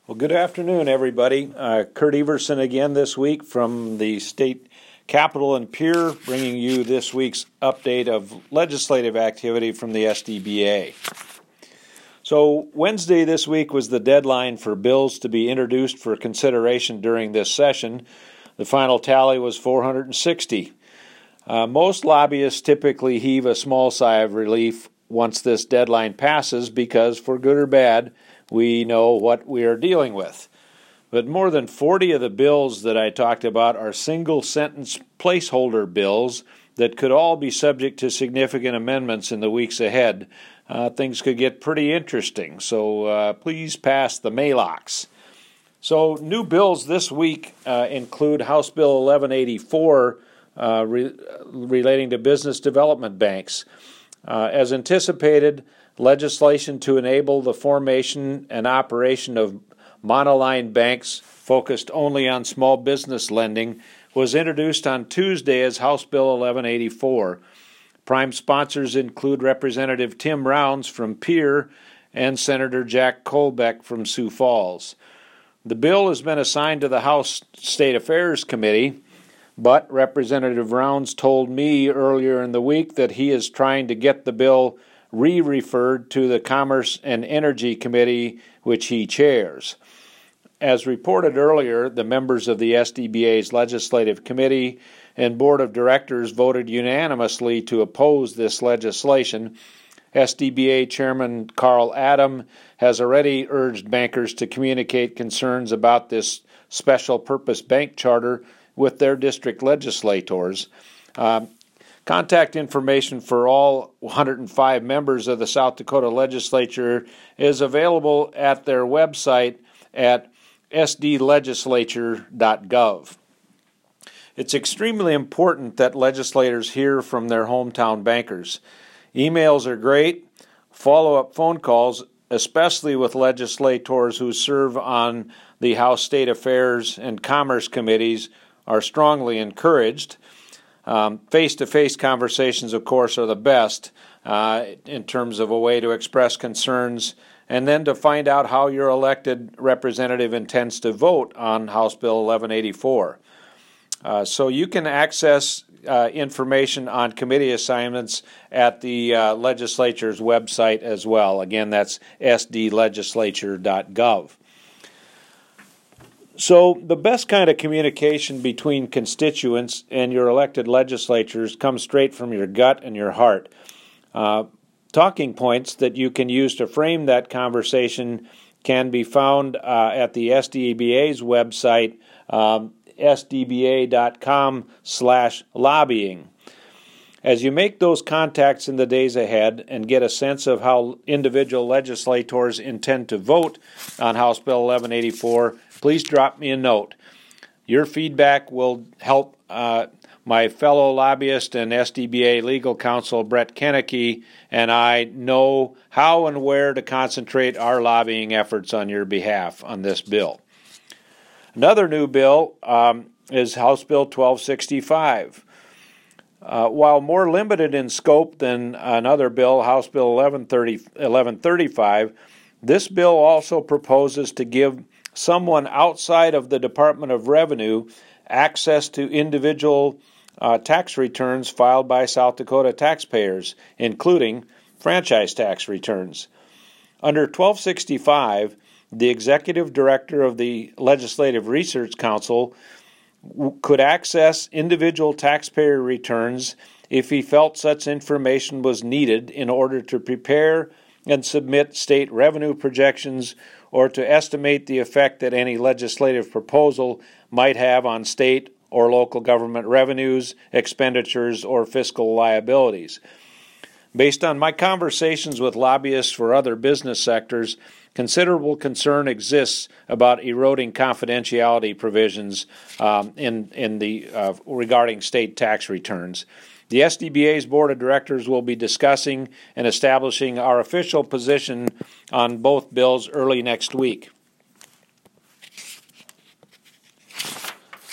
Well, good afternoon, everybody. Kurt Everson again this week from the state capitol in Pierre, bringing you this week's update of legislative activity from the SDBA. So Wednesday this week was the deadline for bills to be introduced for consideration during this session. The final tally was 460. Most lobbyists typically heave a small sigh of relief once this deadline passes because, for good or bad, we know what we are dealing with. But more than 40 of the bills that I talked about are single-sentence placeholder bills that could all be subject to significant amendments in the weeks ahead. Things could get pretty interesting, so please pass the Maylocks. So new bills this week include House Bill 1184 relating to business development banks. As anticipated, legislation to enable the formation and operation of monoline banks focused only on small business lending was introduced on Tuesday as House Bill 1184. Prime sponsors include Representative Tim Rounds from Pierre and Senator Jack Colbeck from Sioux Falls. The bill has been assigned to the House State Affairs Committee, but Representative Rounds told me earlier in the week that he is trying to get the bill re-referred to the Commerce and Energy Committee, which he chairs. As reported earlier, the members of the SDBA's Legislative Committee and Board of Directors voted unanimously to oppose this legislation. SDBA Chairman Carl Adam has already urged bankers to communicate concerns about this special purpose bank charter with their district legislators. Contact information for all 105 members of the South Dakota Legislature is available at their website at sdlegislature.gov. It's extremely important that legislators hear from their hometown bankers. Emails are great. Follow-up phone calls, especially with legislators who serve on the House State Affairs and Commerce Committees, are strongly encouraged. Face-to-face conversations, of course, are the best in terms of a way to express concerns and then to find out how your elected representative intends to vote on House Bill 1184. So you can access information on committee assignments at the legislature's website as well. Again, that's sdlegislature.gov. So the best kind of communication between constituents and your elected legislatures comes straight from your gut and your heart. Talking points that you can use to frame that conversation can be found at the SDBA's website, sdba.com/lobbying. As you make those contacts in the days ahead and get a sense of how individual legislators intend to vote on House Bill 1184, please drop me a note. Your feedback will help my fellow lobbyist and SDBA legal counsel Brett Kennecke and I know how and where to concentrate our lobbying efforts on your behalf on this bill. Another new bill is House Bill 1265. While more limited in scope than another bill, House Bill 1135, this bill also proposes to give someone outside of the Department of Revenue access to individual tax returns filed by South Dakota taxpayers, including franchise tax returns. Under 1265, the executive director of the Legislative Research Council could access individual taxpayer returns if he felt such information was needed in order to prepare and submit state revenue projections or to estimate the effect that any legislative proposal might have on state or local government revenues, expenditures, or fiscal liabilities. Based on my conversations with lobbyists for other business sectors, considerable concern exists about eroding confidentiality provisions regarding state tax returns. The SDBA's Board of Directors will be discussing and establishing our official position on both bills early next week.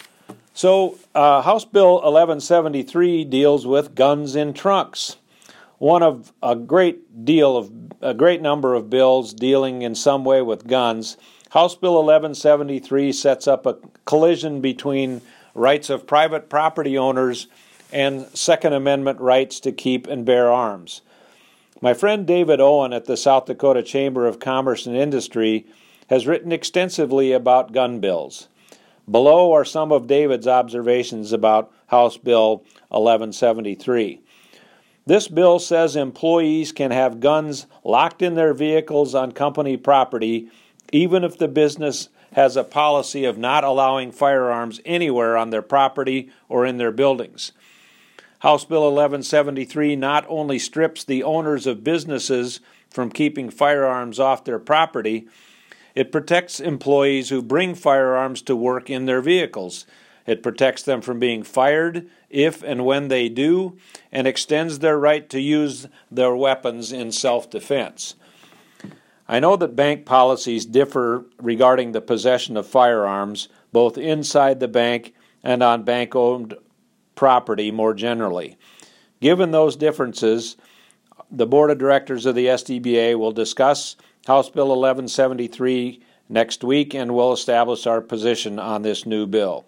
So, House Bill 1173 deals with guns in trunks. one of a great number of bills dealing in some way with guns. House Bill 1173 sets up a collision between rights of private property owners and Second Amendment rights to keep and bear arms. My friend David Owen at the South Dakota Chamber of Commerce and Industry has written extensively about gun bills. Below are some of David's observations about House Bill 1173. This bill says employees can have guns locked in their vehicles on company property, even if the business has a policy of not allowing firearms anywhere on their property or in their buildings. House Bill 1173 not only strips the owners of businesses from keeping firearms off their property, it protects employees who bring firearms to work in their vehicles. It protects them from being fired if and when they do, and extends their right to use their weapons in self-defense. I know that bank policies differ regarding the possession of firearms, both inside the bank and on bank-owned property more generally. Given those differences, the Board of Directors of the SDBA will discuss House Bill 1173 next week and will establish our position on this new bill.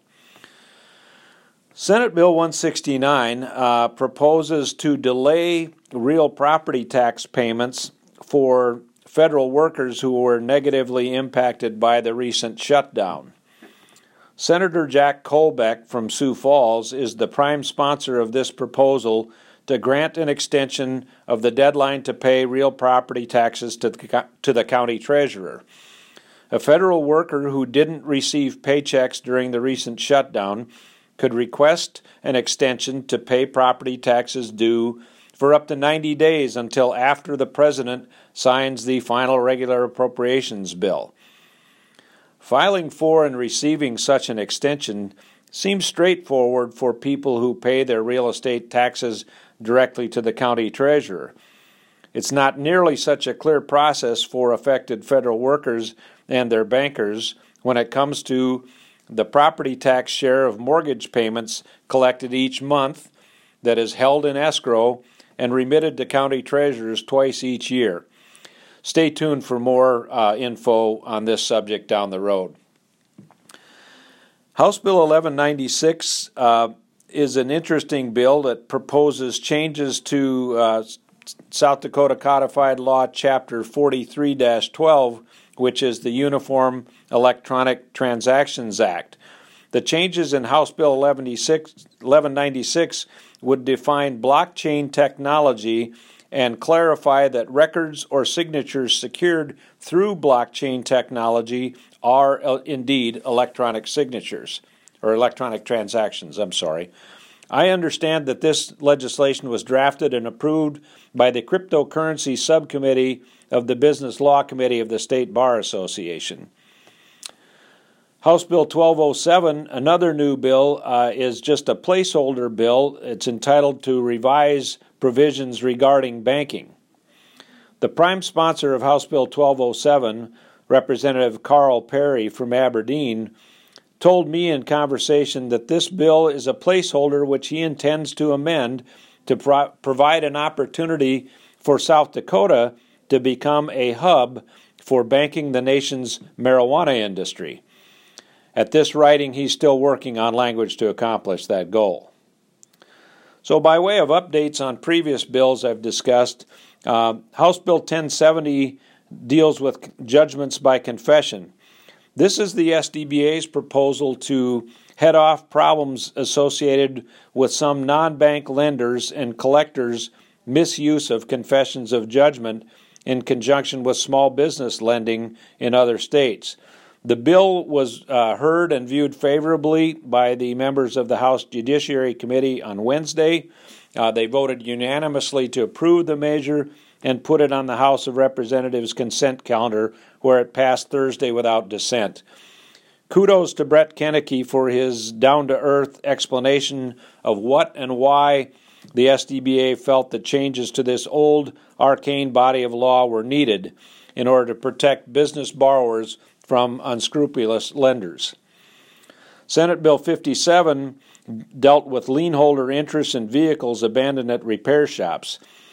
Senate Bill 169 proposes to delay real property tax payments for federal workers who were negatively impacted by the recent shutdown. Senator Jack Colbeck from Sioux Falls is the prime sponsor of this proposal to grant an extension of the deadline to pay real property taxes to the county treasurer. A federal worker who didn't receive paychecks during the recent shutdown could request an extension to pay property taxes due for up to 90 days until after the President signs the final regular appropriations bill. Filing for and receiving such an extension seems straightforward for people who pay their real estate taxes directly to the county treasurer. It's not nearly such a clear process for affected federal workers and their bankers when it comes to the property tax share of mortgage payments collected each month that is held in escrow and remitted to county treasurers twice each year. Stay tuned for more info on this subject down the road. House Bill 1196 is an interesting bill that proposes changes to South Dakota Codified Law Chapter 43-12, which is the Uniform Electronic Transactions Act. The changes in House Bill 1196 would define blockchain technology and clarify that records or signatures secured through blockchain technology are indeed electronic signatures, or electronic transactions, I understand that this legislation was drafted and approved by the Cryptocurrency Subcommittee of the Business Law Committee of the State Bar Association. House Bill 1207, another new bill, is just a placeholder bill. It's entitled to revise provisions regarding banking. The prime sponsor of House Bill 1207, Representative Carl Perry from Aberdeen, told me in conversation that this bill is a placeholder which he intends to amend to provide an opportunity for South Dakota to become a hub for banking the nation's marijuana industry. At this writing, he's still working on language to accomplish that goal. So by way of updates on previous bills I've discussed, House Bill 1070 deals with judgments by confession. This is the SDBA's proposal to head off problems associated with some non-bank lenders and collectors' misuse of confessions of judgment in conjunction with small business lending in other states. The bill was heard and viewed favorably by the members of the House Judiciary Committee on Wednesday. They voted unanimously to approve the measure and put it on the House of Representatives consent calendar, where it passed Thursday without dissent. Kudos to Brett Kennecke for his down-to-earth explanation of what and why the SDBA felt that changes to this old, arcane body of law were needed in order to protect business borrowers from unscrupulous lenders. Senate Bill 57 dealt with lien holder interest in vehicles abandoned at repair shops.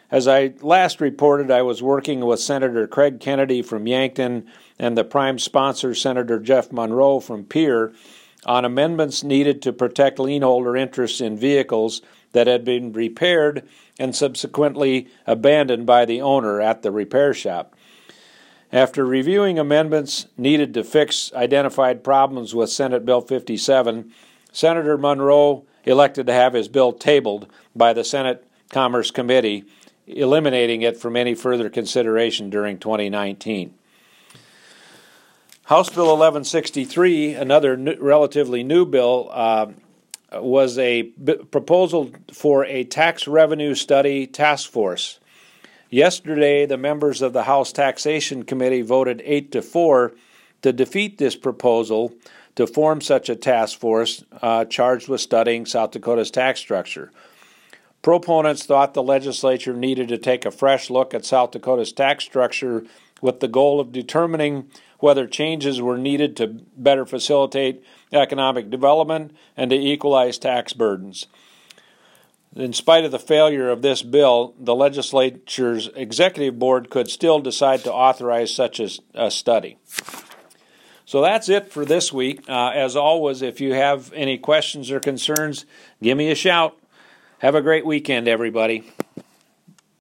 As I last reported, I was working with Senator Craig Kennedy from Yankton and the prime sponsor, Senator Jeff Monroe from Pierre, on amendments needed to protect lien holder interests in vehicles that had been repaired and subsequently abandoned by the owner at the repair shop. After reviewing amendments needed to fix identified problems with Senate Bill 57, Senator Monroe elected to have his bill tabled by the Senate Commerce Committee, eliminating it from any further consideration during 2019. House Bill 1163, another relatively new bill, was a proposal for a tax revenue study task force. Yesterday, the members of the House Taxation Committee voted 8-4 to defeat this proposal to form such a task force charged with studying South Dakota's tax structure. Proponents thought the legislature needed to take a fresh look at South Dakota's tax structure with the goal of determining whether changes were needed to better facilitate economic development and to equalize tax burdens. In spite of the failure of this bill, the legislature's executive board could still decide to authorize such a study. So that's it for this week. As always, if you have any questions or concerns, give me a shout. Have a great weekend, everybody.